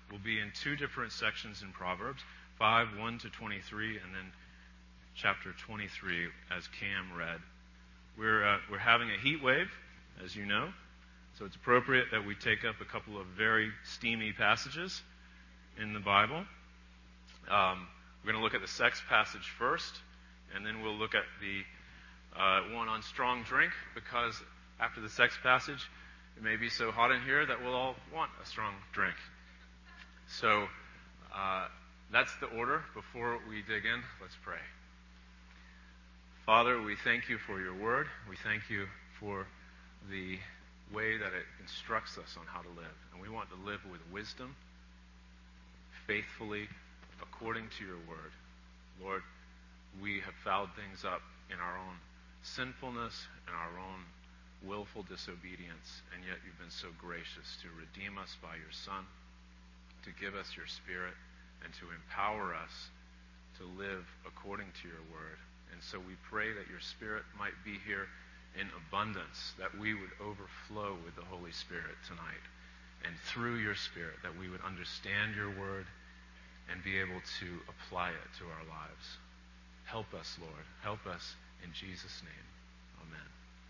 will be in two different sections in Proverbs, 5, 1 to 23, and then chapter 23, as Cam read. We're having a heat wave, as you know, so it's appropriate that we take up a couple of very steamy passages in the Bible. We're going to look at the sex passage first, and then we'll look at the one on strong drink, because after the sex passage, it may be so hot in here that we'll all want a strong drink. So that's the order. Before we dig in, let's pray. Father, we thank you for your word. We thank you for the way that it instructs us on how to live. And we want to live with wisdom, faithfully, according to your word. Lord, we have fouled things up in our own sinfulness and our own willful disobedience, and yet you've been so gracious to redeem us by your Son, to give us your Spirit, and to empower us to live according to your word. And so we pray that your Spirit might be here in abundance, that we would overflow with the Holy Spirit tonight, and through your Spirit that we would understand your word and be able to apply it to our lives. Help us, Lord. Help us in Jesus' name. Amen.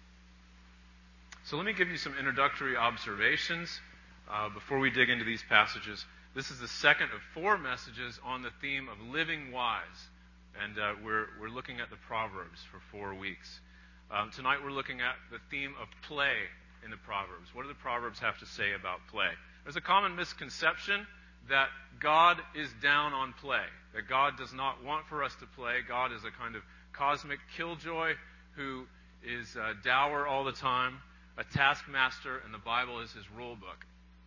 So let me give you some introductory observations before we dig into these passages. This is the second of 4 messages on the theme of living wise. And we're looking at the Proverbs for 4 weeks. Tonight we're looking at the theme of play in the Proverbs. What do the Proverbs have to say about play? There's a common misconception that God is down on play, that God does not want for us to play. God is a kind of cosmic killjoy who is dour all the time, a taskmaster, and the Bible is his rule book.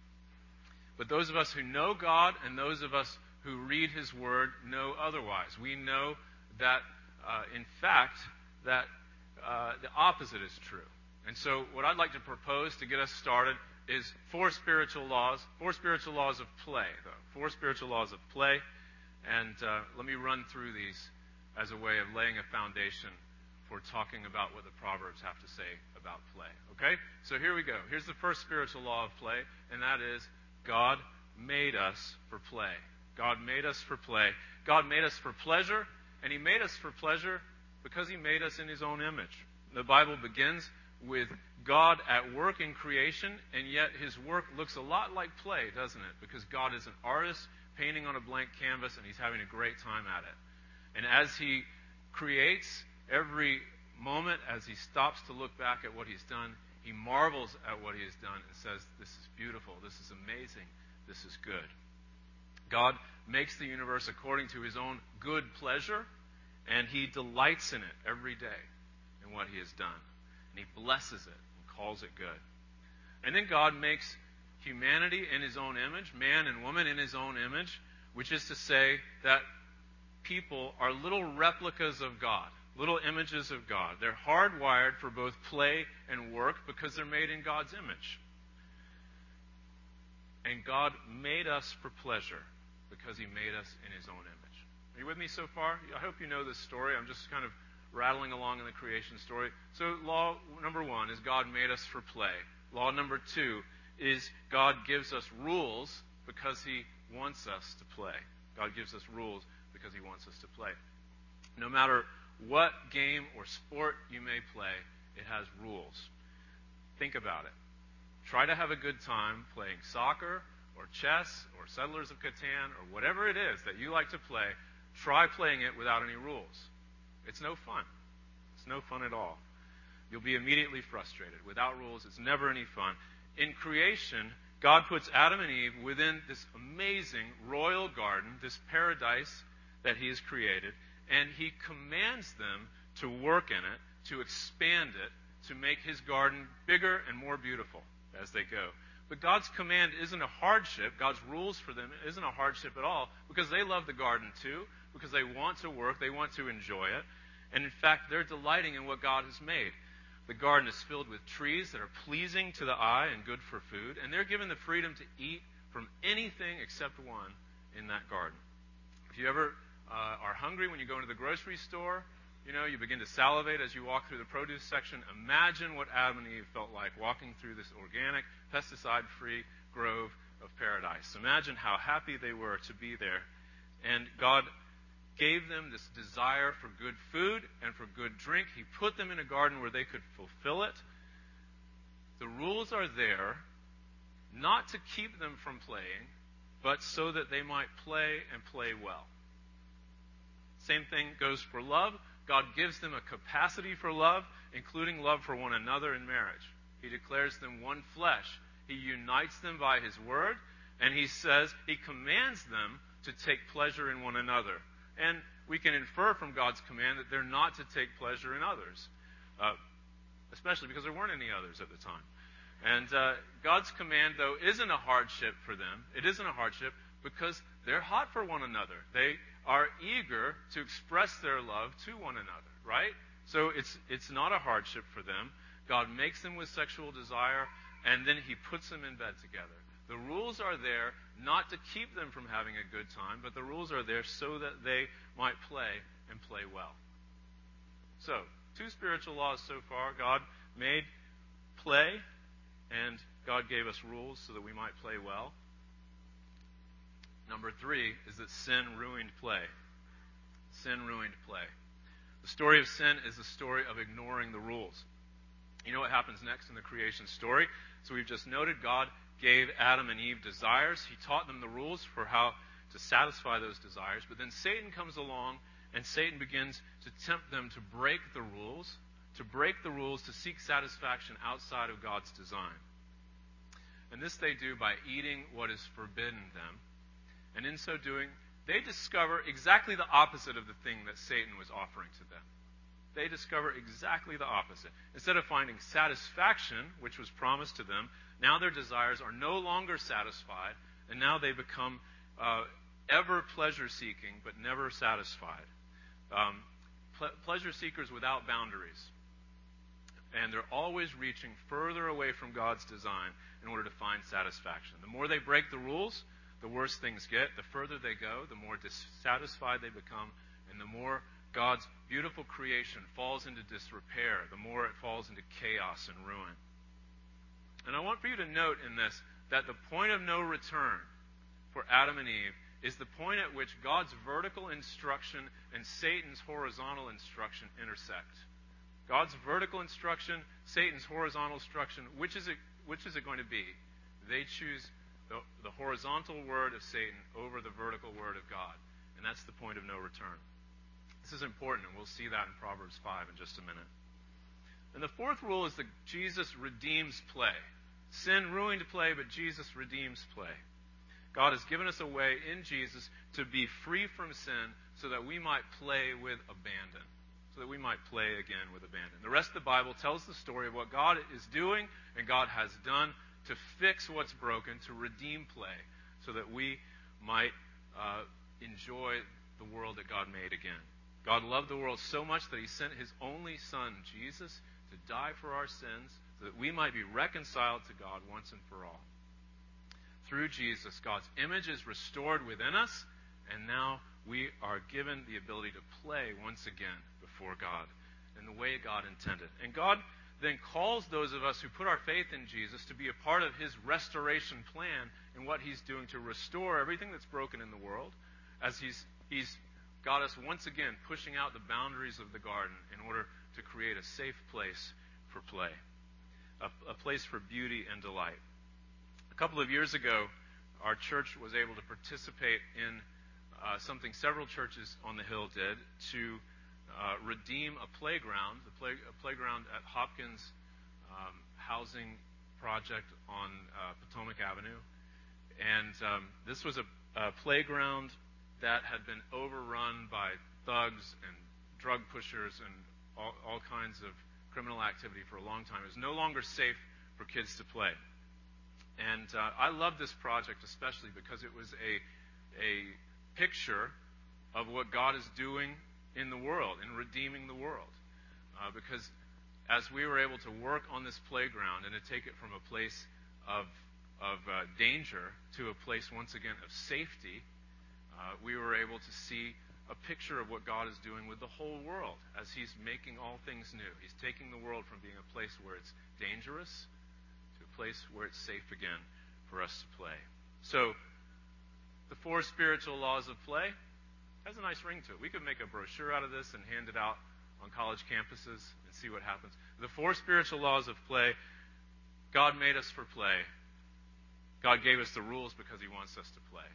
But those of us who know God and those of us who read his word know otherwise. We know that, in fact, that the opposite is true. And so what I'd like to propose to get us started is 4 spiritual laws of play, though. 4 spiritual laws of play. And let me run through these as a way of laying a foundation for talking about what the Proverbs have to say about play. Okay? So here we go. Here's the first spiritual law of play, and that is God made us for play. God made us for play. God made us for pleasure, and he made us for pleasure because he made us in his own image. The Bible begins with God at work in creation, and yet his work looks a lot like play, doesn't it? Because God is an artist painting on a blank canvas, and he's having a great time at it. And as he creates, every moment as he stops to look back at what he's done, he marvels at what he has done and says, this is beautiful, this is amazing, this is good. God makes the universe according to his own good pleasure, and he delights in it every day in what he has done. And he blesses it and calls it good. And then God makes humanity in his own image, man and woman in his own image, which is to say that people are little replicas of God, little images of God. They're hardwired for both play and work because they're made in God's image. And God made us for pleasure because he made us in his own image. Are you with me so far? I hope you know this story. I'm just kind of rattling along in the creation story. So law number 1 is God made us for play. Law number 2 is God gives us rules because he wants us to play. God gives us rules because he wants us to play. No matter what game or sport you may play, it has rules. Think about it. Try to have a good time playing soccer or chess or Settlers of Catan or whatever it is that you like to play. Try playing it without any rules. It's no fun. It's no fun at all. You'll be immediately frustrated. Without rules, it's never any fun. In creation, God puts Adam and Eve within this amazing royal garden, this paradise that he has created, and he commands them to work in it, to expand it, to make his garden bigger and more beautiful as they go. But God's command isn't a hardship. God's rules for them isn't a hardship at all, because they love the garden too, because they want to work, they want to enjoy it. And in fact, they're delighting in what God has made. The garden is filled with trees that are pleasing to the eye and good for food, and they're given the freedom to eat from anything except one in that garden. If you ever are hungry when you go into the grocery store, you begin to salivate as you walk through the produce section. Imagine what Adam and Eve felt like walking through this organic, pesticide-free grove of paradise. Imagine how happy they were to be there. And God gave them this desire for good food and for good drink. He put them in a garden where they could fulfill it. The rules are there not to keep them from playing, but so that they might play and play well. Same thing goes for love. God gives them a capacity for love, including love for one another in marriage. He declares them one flesh. He unites them by His word, and He commands them to take pleasure in one another. And we can infer from God's command that they're not to take pleasure in others, especially because there weren't any others at the time. And God's command, though, isn't a hardship for them. It isn't a hardship because they're hot for one another. They are eager to express their love to one another, right? So it's not a hardship for them. God makes them with sexual desire, and then He puts them in bed together. The rules are there not to keep them from having a good time, but the rules are there so that they might play and play well. So, 2 spiritual laws so far. God made play, and God gave us rules so that we might play well. Number 3 is that sin ruined play. Sin ruined play. The story of sin is the story of ignoring the rules. You know what happens next in the creation story? So we've just noted God gave Adam and Eve desires. He taught them the rules for how to satisfy those desires. But then Satan comes along, and Satan begins to tempt them to break the rules, to seek satisfaction outside of God's design. And this they do by eating what is forbidden them. And in so doing, they discover exactly the opposite of the thing that Satan was offering to them. They discover exactly the opposite. Instead of finding satisfaction, which was promised to them, now their desires are no longer satisfied, and now they become ever pleasure-seeking, but never satisfied. Pleasure seekers without boundaries. And they're always reaching further away from God's design in order to find satisfaction. The more they break the rules, the worse things get. The further they go, the more dissatisfied they become, and the more God's beautiful creation falls into disrepair, the more it falls into chaos and ruin. And I want for you to note in this that the point of no return for Adam and Eve is the point at which God's vertical instruction and Satan's horizontal instruction intersect. God's vertical instruction, Satan's horizontal instruction, which is it going to be? They choose the horizontal word of Satan over the vertical word of God. And that's the point of no return. This is important, and we'll see that in Proverbs 5 in just a minute. And the fourth rule is that Jesus redeems play. Sin ruined play, but Jesus redeems play. God has given us a way in Jesus to be free from sin so that we might play with abandon. So that we might play again with abandon. The rest of the Bible tells the story of what God is doing and God has done to fix what's broken, to redeem play, so that we might enjoy the world that God made again. God loved the world so much that He sent His only Son, Jesus, to die for our sins so that we might be reconciled to God once and for all. Through Jesus, God's image is restored within us, and now we are given the ability to play once again before God in the way God intended. And God then calls those of us who put our faith in Jesus to be a part of His restoration plan and what He's doing to restore everything that's broken in the world, as He's got us once again pushing out the boundaries of the garden in order to create a safe place for play, a place for beauty and delight. A couple of years ago, our church was able to participate in something several churches on the Hill did to redeem a playground, a playground at Hopkins housing project on Potomac Avenue. And this was a playground that had been overrun by thugs and drug pushers and all kinds of criminal activity for a long time. It was no longer safe for kids to play. And I love this project especially because it was a picture of what God is doing in the world, in redeeming the world. Because as we were able to work on this playground and to take it from a place of danger to a place once again of safety, we were able to see a picture of what God is doing with the whole world as He's making all things new. He's taking the world from being a place where it's dangerous to a place where it's safe again for us to play. So, the 4 spiritual laws of play has a nice ring to it. We could make a brochure out of this and hand it out on college campuses and see what happens. The 4 spiritual laws of play, God made us for play. God gave us the rules because He wants us to play.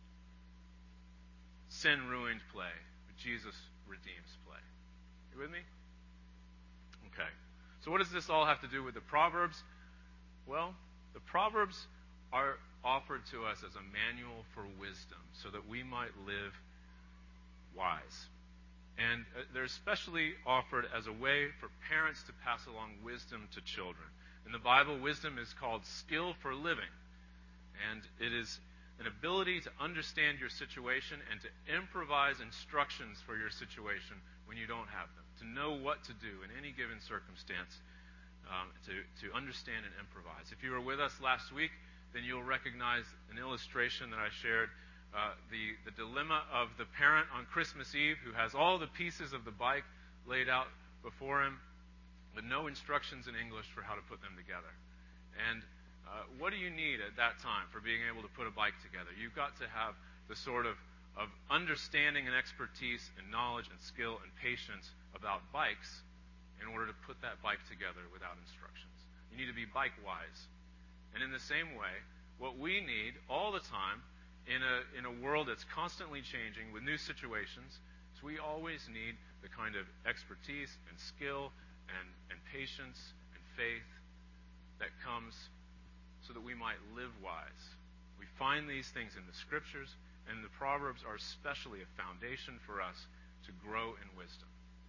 Sin ruined play, but Jesus redeems play. You with me? Okay. So what does this all have to do with the Proverbs? Well, the Proverbs are offered to us as a manual for wisdom so that we might live wise. And they're especially offered as a way for parents to pass along wisdom to children. In the Bible, wisdom is called skill for living. And it is an ability to understand your situation and to improvise instructions for your situation when you don't have them. To know what to do in any given circumstance, to understand and improvise. If you were with us last week, then you'll recognize an illustration that I shared. The dilemma of the parent on Christmas Eve who has all the pieces of the bike laid out before him, but no instructions in English for how to put them together. And what do you need at that time for being able to put a bike together? You've got to have the sort of understanding and expertise and knowledge and skill and patience about bikes in order to put that bike together without instructions. You need to be bike-wise. And in the same way, what we need all the time in a world that's constantly changing with new situations is we always need the kind of expertise and skill and patience and faith that comes so that we might live wise. We find these things in the Scriptures, and the Proverbs are especially a foundation for us to grow in wisdom.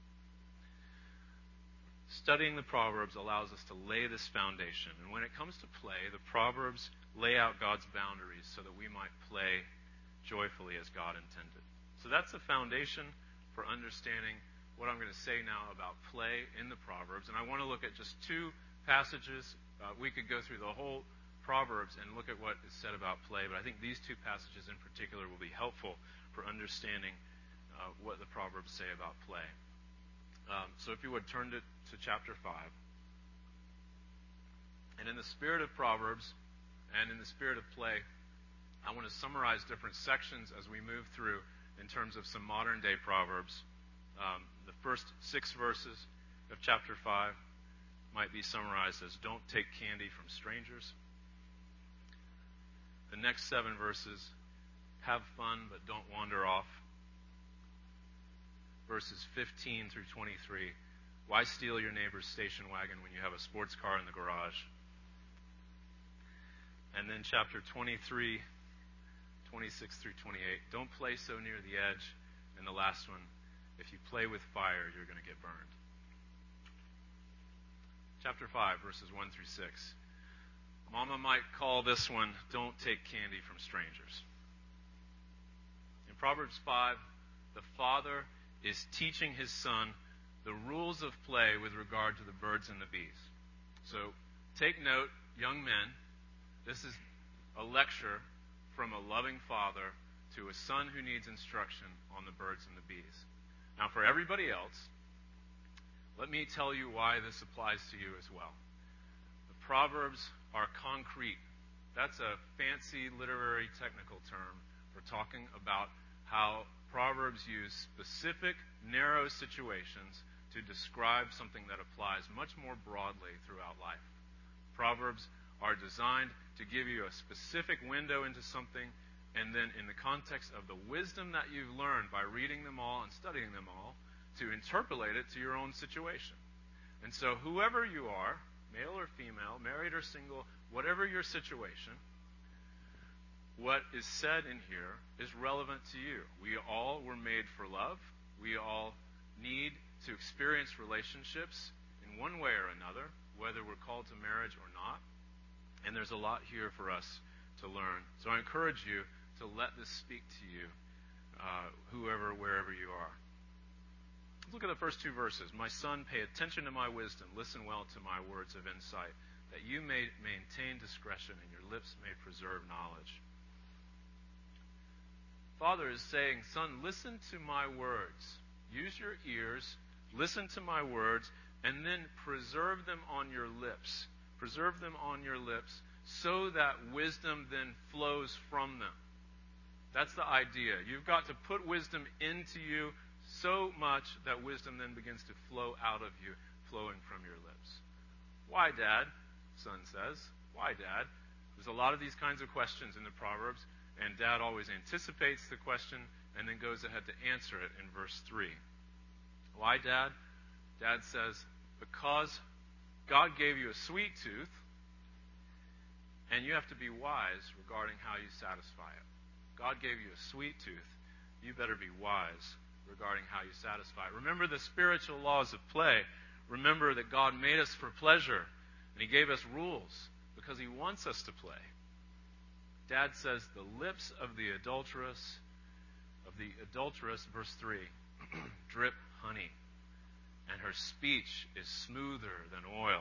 Studying the Proverbs allows us to lay this foundation. And when it comes to play, the Proverbs lay out God's boundaries so that we might play joyfully as God intended. So that's the foundation for understanding what I'm going to say now about play in the Proverbs. And I want to look at just 2 passages. We could go through the whole Proverbs and look at what is said about play, but I think these 2 passages in particular will be helpful for understanding what the Proverbs say about play. So if you would turn to chapter 5. And in the spirit of Proverbs and in the spirit of play, I want to summarize different sections as we move through in terms of some modern day Proverbs. The first 6 verses of chapter 5 might be summarized as don't take candy from strangers. The next 7 verses, have fun but don't wander off. Verses 15 through 23, why steal your neighbor's station wagon when you have a sports car in the garage? And then chapter 23, 26 through 28, don't play so near the edge. And the last one, if you play with fire, you're going to get burned. Chapter 5, verses 1 through 6. Mama might call this one, don't take candy from strangers. In Proverbs 5, the father is teaching his son the rules of play with regard to the birds and the bees. So take note, young men, this is a lecture from a loving father to a son who needs instruction on the birds and the bees. Now for everybody else, let me tell you why this applies to you as well. The Proverbs are concrete. That's a fancy literary technical term for talking about how Proverbs use specific, narrow situations to describe something that applies much more broadly throughout life. Proverbs are designed to give you a specific window into something, and then in the context of the wisdom that you've learned by reading them all and studying them all, to interpolate it to your own situation. And so whoever you are, male or female, married or single, whatever your situation, what is said in here is relevant to you. We all were made for love. We all need to experience relationships in one way or another, whether we're called to marriage or not. And there's a lot here for us to learn. So I encourage you to let this speak to you, wherever you are. Let's look at the first 2 verses. My son, pay attention to my wisdom. Listen well to my words of insight, that you may maintain discretion and your lips may preserve knowledge. Father is saying, son, listen to my words. Use your ears, listen to my words, and then preserve them on your lips. Preserve them on your lips so that wisdom then flows from them. That's the idea. You've got to put wisdom into you so much that wisdom then begins to flow out of you, flowing from your lips. Why, Dad? Son says. Why, Dad? There's a lot of these kinds of questions in the Proverbs, and Dad always anticipates the question and then goes ahead to answer it in verse 3. Why, Dad? Dad says, because God gave you a sweet tooth, and you have to be wise regarding how you satisfy it. God gave you a sweet tooth. You better be wise regarding how you satisfy it. Remember the spiritual laws of play. Remember that God made us for pleasure, and He gave us rules because He wants us to play. Dad says, the lips of the adulteress, verse 3, drip honey, and her speech is smoother than oil.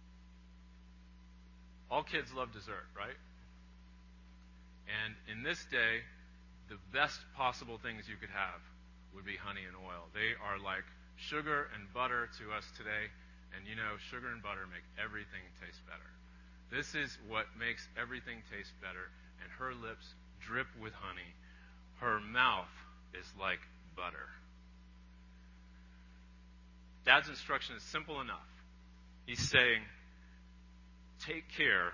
All kids love dessert, right? And in this day, the best possible things you could have would be honey and oil. They are like sugar and butter to us today. And you know, sugar and butter make everything taste better. This is what makes everything taste better. And her lips drip with honey. Her mouth is like butter. Dad's instruction is simple enough. He's saying, take care.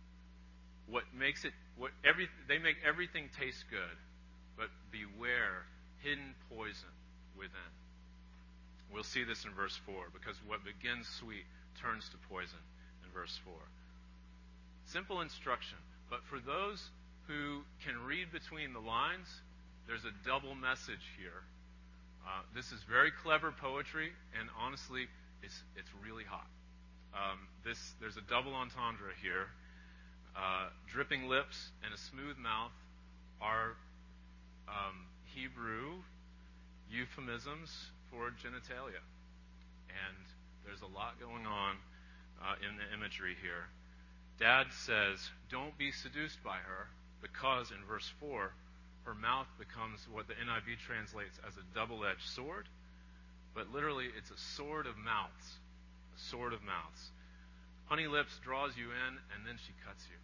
They make everything taste good, but beware hidden poison within. We'll see this in verse 4, because what begins sweet turns to poison in verse 4. Simple instruction, but for those who can read between the lines, there's a double message here. This is very clever poetry, and honestly, it's really hot. There's a double entendre here. Dripping lips and a smooth mouth are Hebrew euphemisms for genitalia. And there's a lot going on in the imagery here. Dad says, don't be seduced by her, because in verse 4, her mouth becomes what the NIV translates as a double-edged sword. But literally, it's a sword of mouths. A sword of mouths. Honey lips draws you in, and then she cuts you.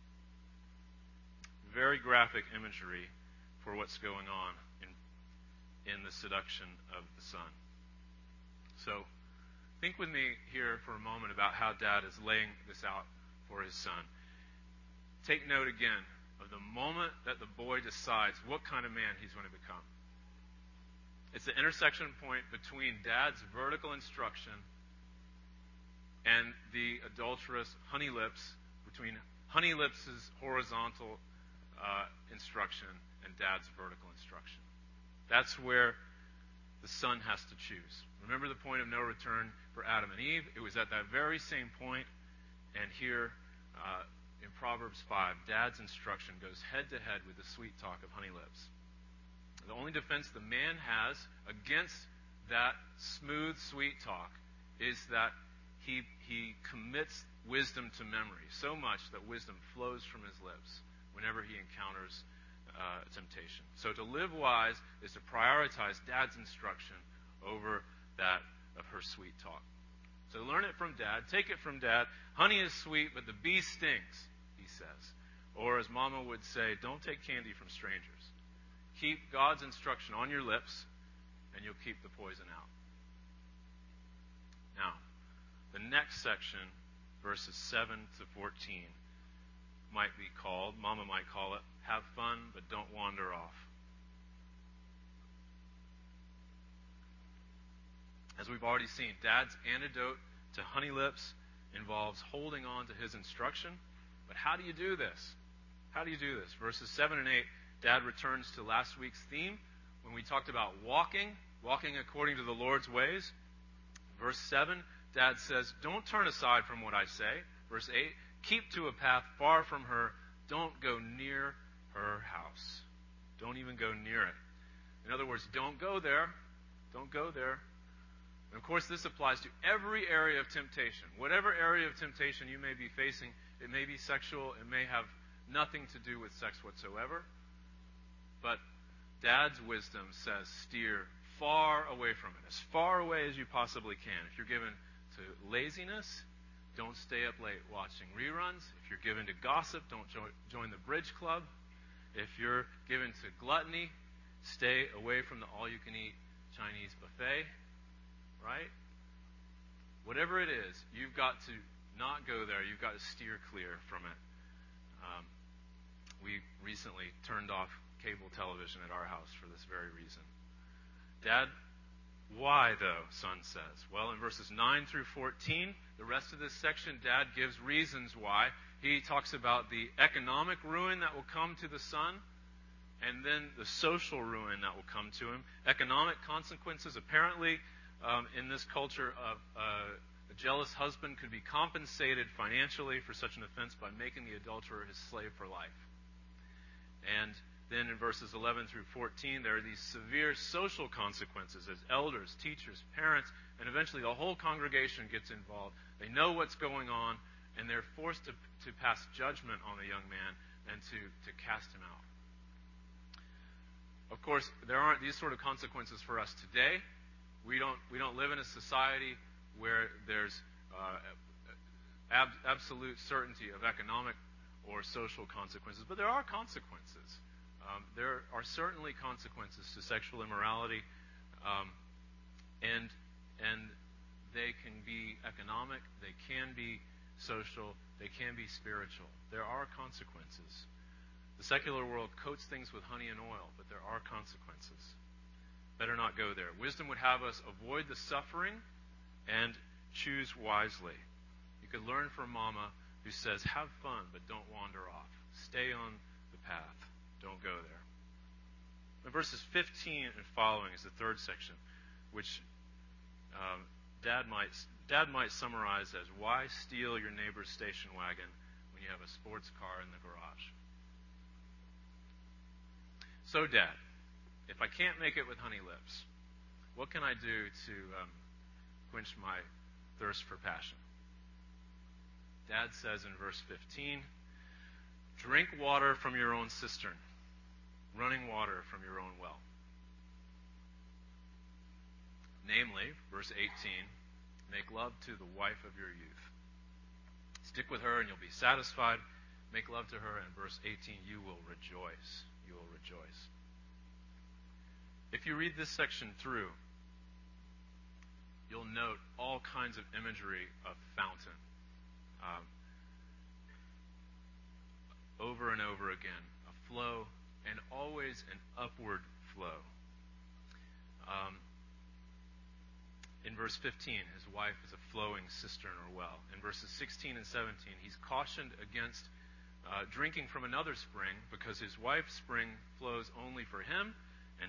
Very graphic imagery for what's going on in the seduction of the son. So, think with me here for a moment about how Dad is laying this out for his son. Take note again of the moment that the boy decides what kind of man he's going to become. It's the intersection point between Dad's vertical instruction and the adulterous Honey Lips, between Honey Lips' horizontal instruction and Dad's vertical instruction. That's where the son has to choose. Remember the point of no return for Adam and Eve? It was at that very same point, and here in Proverbs 5, Dad's instruction goes head-to-head with the sweet talk of Honey Lips. The only defense the man has against that smooth, sweet talk is that he commits wisdom to memory so much that wisdom flows from his lips whenever he encounters temptation. So to live wise is to prioritize Dad's instruction over that of her sweet talk. So learn it from Dad. Take it from Dad. Honey is sweet, but the bee stings, he says. Or as Mama would say, don't take candy from strangers. Keep God's instruction on your lips, and you'll keep the poison out. Now, the next section, verses 7 to 14, might be called, Mama might call it, have fun, but don't wander off. As we've already seen, Dad's antidote to Honey Lips involves holding on to his instruction. But how do you do this? How do you do this? Verses 7 and 8, Dad returns to last week's theme when we talked about walking according to the Lord's ways. Verse 7, Dad says, don't turn aside from what I say. Verse 8, keep to a path far from her. Don't go near her house. Don't even go near it. In other words, don't go there. Don't go there. And of course, this applies to every area of temptation. Whatever area of temptation you may be facing, it may be sexual, it may have nothing to do with sex whatsoever. But Dad's wisdom says steer far away from it, as far away as you possibly can. If you're given to laziness, Don't stay up late watching reruns. If you're given to gossip, don't join the bridge club. If you're given to gluttony, stay away from the all-you-can-eat Chinese buffet, right? Whatever it is, you've got to not go there. You've got to steer clear from it. We recently turned off cable television at our house for this very reason. Dad, why though, son says? Well, in verses 9 through 14, the rest of this section, Dad gives reasons why. He talks about the economic ruin that will come to the son, and then the social ruin that will come to him. Economic consequences. Apparently, in this culture, a jealous husband could be compensated financially for such an offense by making the adulterer his slave for life. And then in verses 11 through 14, there are these severe social consequences as elders, teachers, parents, and eventually the whole congregation gets involved. They know what's going on, and they're forced to pass judgment on the young man and to cast him out. Of course, there aren't these sort of consequences for us today. We don't live in a society where there's absolute certainty of economic or social consequences, but there are consequences. There are certainly consequences to sexual immorality, and they can be economic, they can be social, they can be spiritual. There are consequences. The secular world coats things with honey and oil, but there are consequences. Better not go there. Wisdom would have us avoid the suffering and choose wisely. You could learn from Mama, who says, have fun, but don't wander off. Stay on the path. Don't go there. In verses 15 and following is the third section, which Dad might summarize as, why steal your neighbor's station wagon when you have a sports car in the garage? So, Dad, if I can't make it with Honey Lips, what can I do to quench my thirst for passion? Dad says in verse 15, drink water from your own cistern, running water from your own well. Namely, verse 18, make love to the wife of your youth. Stick with her and you'll be satisfied. Make love to her, and verse 18, you will rejoice. You will rejoice. If you read this section through, you'll note all kinds of imagery of fountain. Over and over again, a flow, and always an upward flow. In verse 15, his wife is a flowing cistern or well. In verses 16 and 17, he's cautioned against drinking from another spring because his wife's spring flows only for him, and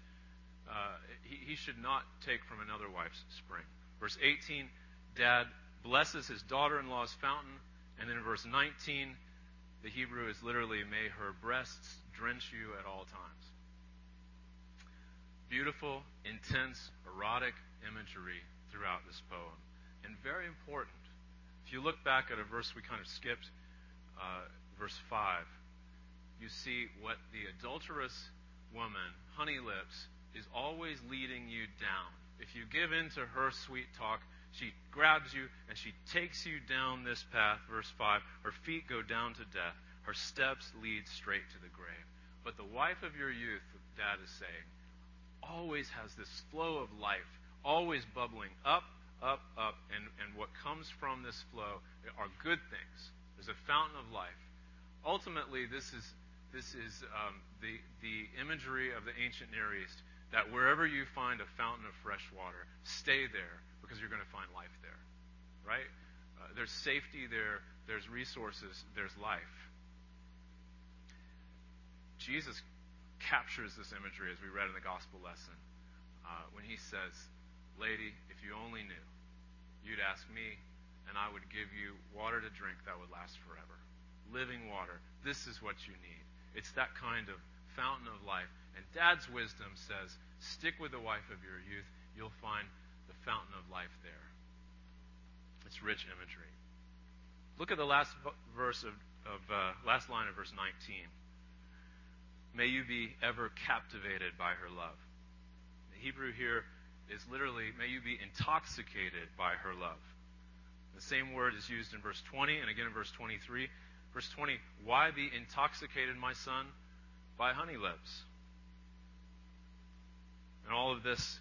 he should not take from another wife's spring. Verse 18, Dad blesses his daughter-in-law's fountain, and then in verse 19, the Hebrew is literally, may her breasts drench you at all times. Beautiful, intense, erotic imagery throughout this poem, and very important. If you look back at a verse we kind of skipped, verse 5, you see what the adulterous woman, Honey Lips, is always leading you down. If you give in to her sweet talk, she grabs you and she takes you down this path. Verse 5, her feet go down to death. Her steps lead straight to the grave. But the wife of your youth, Dad is saying, always has this flow of life, always bubbling up, up, up. And what comes from this flow are good things. There's a fountain of life. Ultimately, this is the imagery of the ancient Near East, that wherever you find a fountain of fresh water, stay there, because you're going to find life there, right? There's safety there, there's resources, there's life. Jesus captures this imagery as we read in the gospel lesson when he says, lady, if you only knew, you'd ask me, and I would give you water to drink that would last forever. Living water. This is what you need. It's that kind of fountain of life. And Dad's wisdom says, stick with the wife of your youth. You'll find the fountain of life there. It's rich imagery. Look at the last last line of verse 19. May you be ever captivated by her love. The Hebrew here is literally, may you be intoxicated by her love. The same word is used in verse 20 and again in verse 23. Verse 20, why be intoxicated, my son, by honey lips? And all of this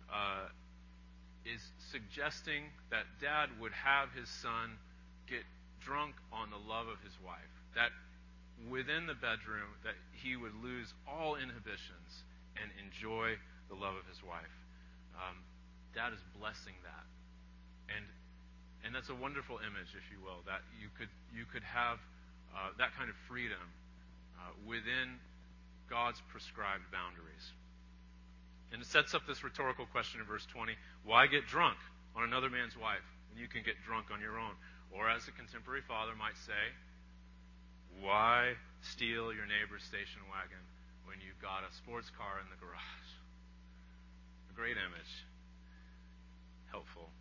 is suggesting that dad would have his son get drunk on the love of his wife. That within the bedroom, that he would lose all inhibitions and enjoy the love of his wife. Dad is blessing that. And that's a wonderful image, if you will, that you could have that kind of freedom within God's prescribed boundaries. And it sets up this rhetorical question in verse 20, why get drunk on another man's wife when you can get drunk on your own? Or as a contemporary father might say, why steal your neighbor's station wagon when you've got a sports car in the garage? A great image. Helpful.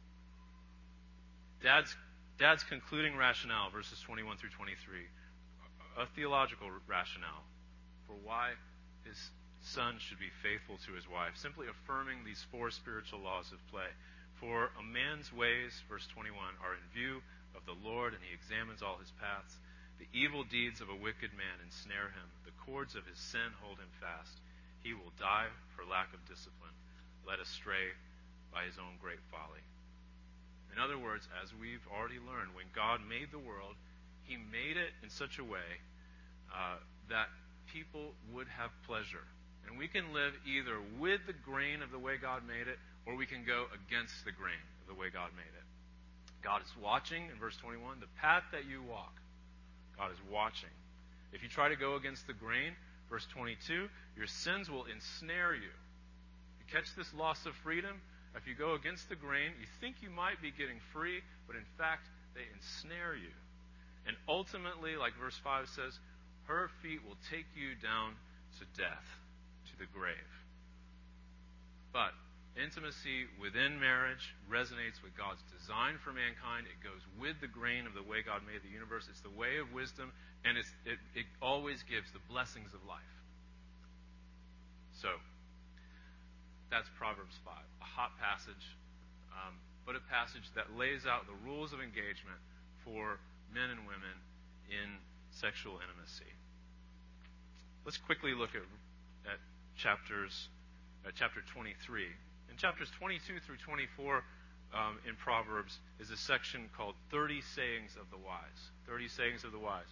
Dad's concluding rationale, verses 21 through 23, a theological rationale for why his son should be faithful to his wife, simply affirming these four spiritual laws of play. For a man's ways, verse 21, are in view of the Lord, and he examines all his paths. The evil deeds of a wicked man ensnare him. The cords of his sin hold him fast. He will die for lack of discipline, led astray by his own great folly. In other words, as we've already learned, when God made the world, he made it in such a way that people would have pleasure. And we can live either with the grain of the way God made it, or we can go against the grain of the way God made it. God is watching, in verse 21, the path that you walk. God is watching. If you try to go against the grain, verse 22, your sins will ensnare you. You catch this loss of freedom, if you go against the grain, you think you might be getting free, but in fact, they ensnare you. And ultimately, like verse 5 says, her feet will take you down to death, to the grave. But intimacy within marriage resonates with God's design for mankind. It goes with the grain of the way God made the universe. It's the way of wisdom, and it always gives the blessings of life. So, that's Proverbs 5, a hot passage, but a passage that lays out the rules of engagement for men and women in sexual intimacy. Let's quickly look at chapter 23. In chapters 22 through 24 in Proverbs is a section called 30 Sayings of the Wise. 30 Sayings of the Wise.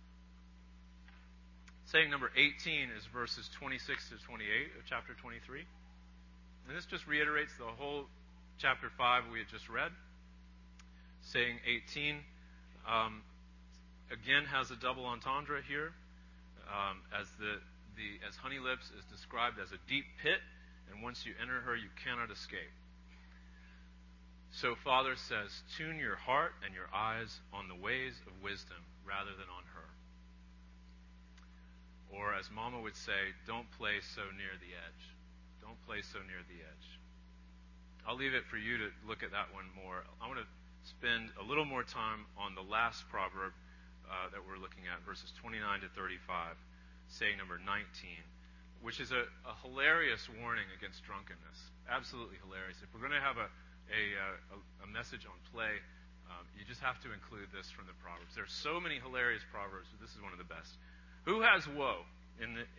Saying number 18 is verses 26 to 28 of chapter 23. And this just reiterates the whole chapter 5 we had just read. Saying 18 again has a double entendre here, as honey lips is described as a deep pit, and once you enter her, you cannot escape. So Father says, tune your heart and your eyes on the ways of wisdom rather than on her. Or as Mama would say, don't play so near the edge. Don't play so near the edge. I'll leave it for you to look at that one more. I want to spend a little more time on the last proverb that we're looking at, verses 29 to 35, saying number 19, which is a hilarious warning against drunkenness. Absolutely hilarious. If we're going to have a message on play, you just have to include this from the Proverbs. There are so many hilarious Proverbs, but this is one of the best. Who has woe in the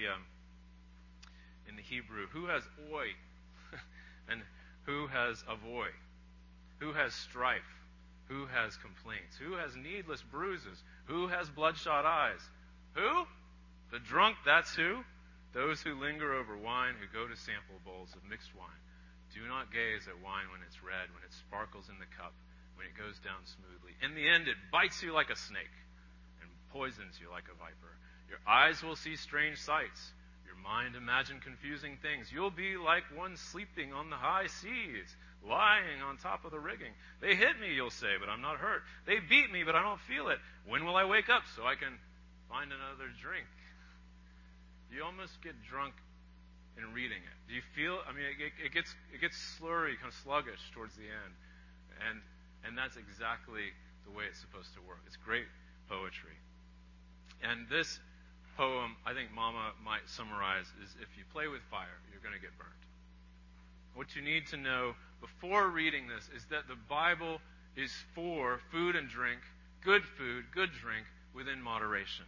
Hebrew? Who has oi? And who has avoy? Who has strife? Who has complaints? Who has needless bruises? Who has bloodshot eyes? Who? The drunk, that's who? Those who linger over wine, who go to sample bowls of mixed wine. Do not gaze at wine when it's red, when it sparkles in the cup, when it goes down smoothly. In the end, it bites you like a snake and poisons you like a viper. Your eyes will see strange sights. Your mind imagine confusing things. You'll be like one sleeping on the high seas, lying on top of the rigging. They hit me, you'll say, but I'm not hurt. They beat me, but I don't feel it. When will I wake up so I can find another drink? You almost get drunk in reading it. Do you feel? I mean, it gets slurry, kind of sluggish towards the end, and that's exactly the way it's supposed to work. It's great poetry, and this poem, I think Mama might summarize, is if you play with fire, you're going to get burnt. What you need to know before reading this is that the Bible is for food and drink, good food, good drink, within moderation.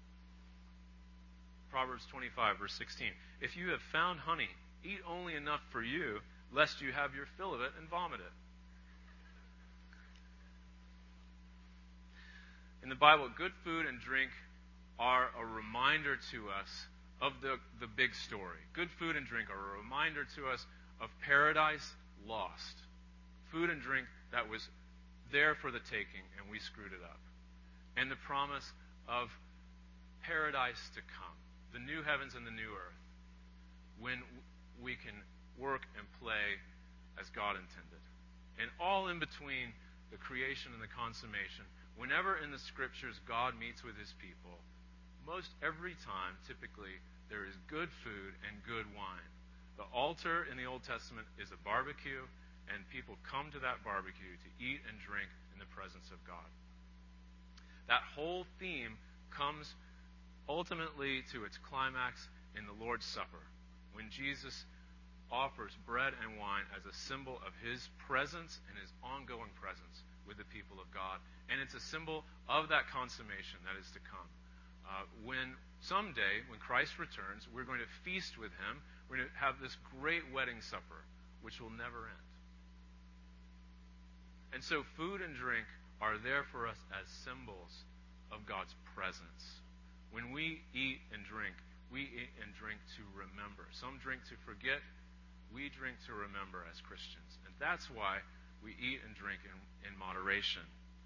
Proverbs 25, verse 16. If you have found honey, eat only enough for you, lest you have your fill of it and vomit it. In the Bible, good food and drink are a reminder to us of the big story. Good food and drink are a reminder to us of paradise lost. Food and drink that was there for the taking, and we screwed it up. And the promise of paradise to come, the new heavens and the new earth, when we can work and play as God intended. And all in between the creation and the consummation, whenever in the Scriptures God meets with His people, most every time, typically, there is good food and good wine. The altar in the Old Testament is a barbecue, and people come to that barbecue to eat and drink in the presence of God. That whole theme comes ultimately to its climax in the Lord's Supper, when Jesus offers bread and wine as a symbol of His presence and His ongoing presence with the people of God. And it's a symbol of that consummation that is to come. When someday, when Christ returns, we're going to feast with Him. We're going to have this great wedding supper, which will never end. And so food and drink are there for us as symbols of God's presence. When we eat and drink, we eat and drink to remember. Some drink to forget. We drink to remember as Christians. And that's why we eat and drink in moderation.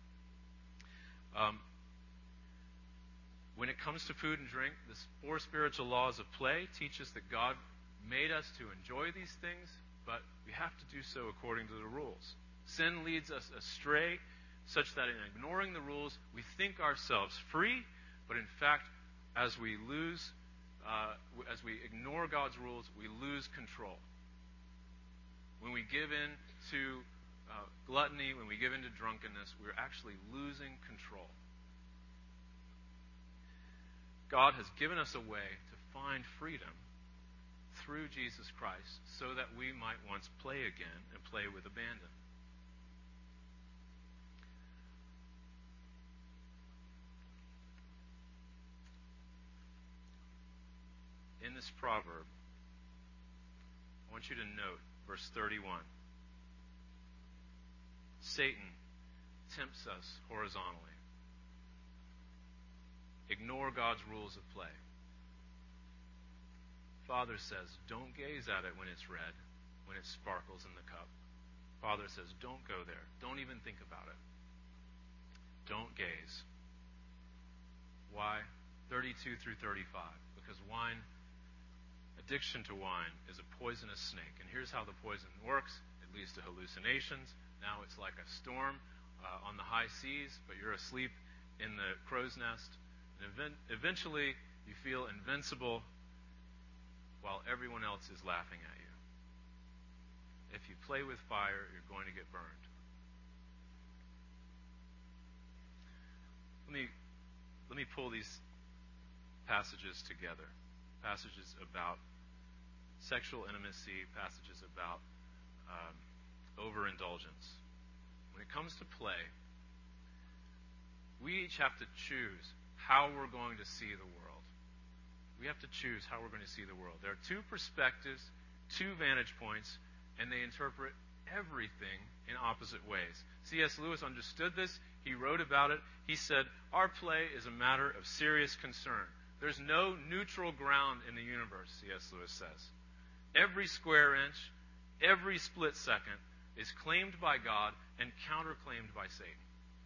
When it comes to food and drink, the four spiritual laws of play teach us that God made us to enjoy these things, but we have to do so according to the rules. Sin leads us astray, such that in ignoring the rules, we think ourselves free, but in fact, as we ignore God's rules, we lose control. When we give in to gluttony, when we give in to drunkenness, we're actually losing control. God has given us a way to find freedom through Jesus Christ so that we might once play again and play with abandon. In this proverb, I want you to note verse 31. Satan tempts us horizontally. Ignore God's rules of play. Father says, don't gaze at it when it's red, when it sparkles in the cup. Father says, don't go there. Don't even think about it. Don't gaze. Why? 32 through 35. Because addiction to wine is a poisonous snake. And here's how the poison works. It leads to hallucinations. Now it's like a storm on the high seas, but you're asleep in the crow's nest. And eventually, you feel invincible while everyone else is laughing at you. If you play with fire, you're going to get burned. Let me pull these passages together. Passages about sexual intimacy, passages about overindulgence. When it comes to play, we each have to choose how we're going to see the world. We have to choose how we're going to see the world. There are two perspectives, two vantage points, and they interpret everything in opposite ways. C.S. Lewis understood this. He wrote about it. He said, our play is a matter of serious concern. There's no neutral ground in the universe, C.S. Lewis says. Every square inch, every split second is claimed by God and counterclaimed by Satan.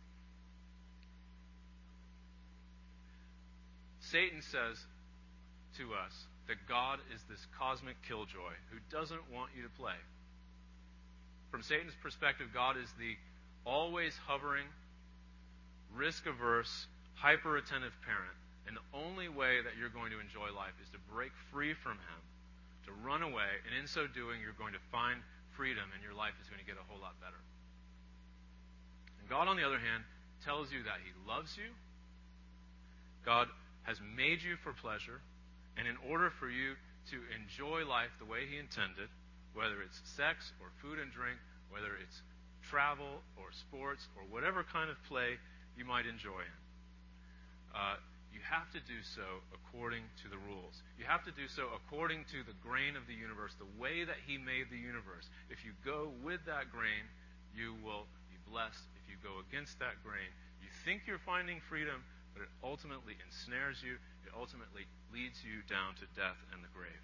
Satan says to us that God is this cosmic killjoy who doesn't want you to play. From Satan's perspective, God is the always hovering, risk-averse, hyper-attentive parent. And the only way that you're going to enjoy life is to break free from him, to run away, and in so doing, you're going to find freedom, and your life is going to get a whole lot better. And God, on the other hand, tells you that He loves you. God has made you for pleasure, and in order for you to enjoy life the way He intended, whether it's sex or food and drink, whether it's travel or sports or whatever kind of play you might enjoy in. You have to do so according to the rules. You have to do so according to the grain of the universe, the way that He made the universe. If you go with that grain, you will be blessed. If you go against that grain, you think you're finding freedom, but it ultimately ensnares you. It ultimately leads you down to death and the grave.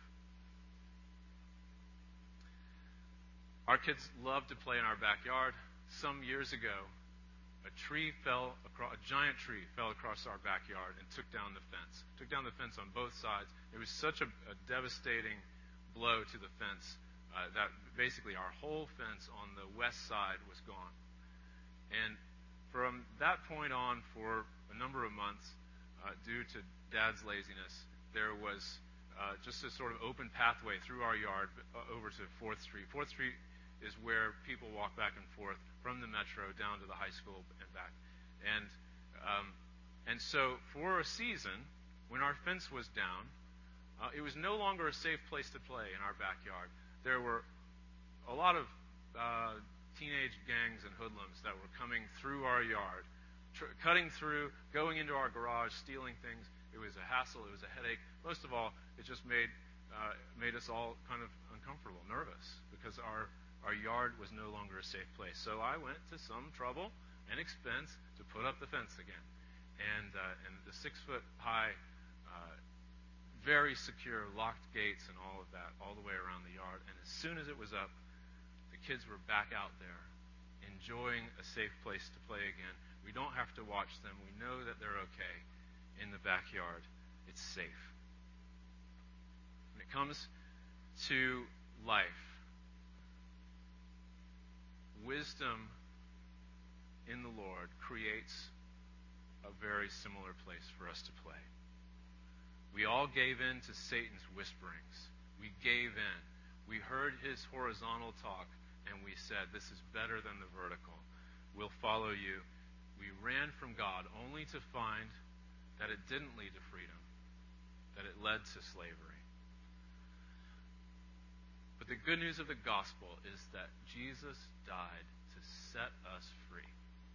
Our kids love to play in our backyard. Some years ago, a giant tree fell across our backyard and took down the fence. Took down the fence on both sides. It was such a devastating blow to the fence that basically our whole fence on the west side was gone. And from that point on, for a number of months, due to Dad's laziness, there was just a sort of open pathway through our yard over to 4th Street. 4th Street is where people walk back and forth from the metro down to the high school and back. And so for a season, when our fence was down, it was no longer a safe place to play in our backyard. There were a lot of teenage gangs and hoodlums that were coming through our yard, cutting through, going into our garage, stealing things. It was a hassle. It was a headache. Most of all, it just made us all kind of uncomfortable, nervous, because our yard was no longer a safe place. So I went to some trouble and expense to put up the fence again. And the 6-foot-high, very secure, locked gates and all of that, all the way around the yard. And as soon as it was up, the kids were back out there, enjoying a safe place to play again. We don't have to watch them. We know that they're okay in the backyard. It's safe. When it comes to life, wisdom in the Lord creates a very similar place for us to play. We all gave in to Satan's whisperings. We gave in. We heard his horizontal talk, and we said, this is better than the vertical. We'll follow you. We ran from God only to find that it didn't lead to freedom, that it led to slavery. But the good news of the gospel is that Jesus died to set us free.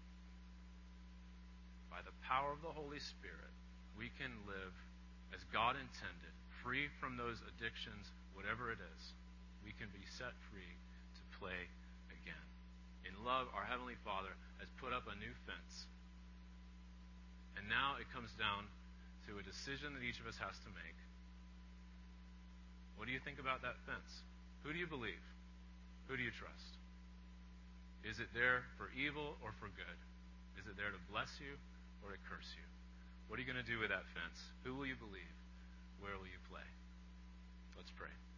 By the power of the Holy Spirit, we can live as God intended, free from those addictions, whatever it is. We can be set free to play again. In love, our Heavenly Father has put up a new fence. And now it comes down to a decision that each of us has to make. What do you think about that fence? Who do you believe? Who do you trust? Is it there for evil or for good? Is it there to bless you or to curse you? What are you going to do with that fence? Who will you believe? Where will you play? Let's pray.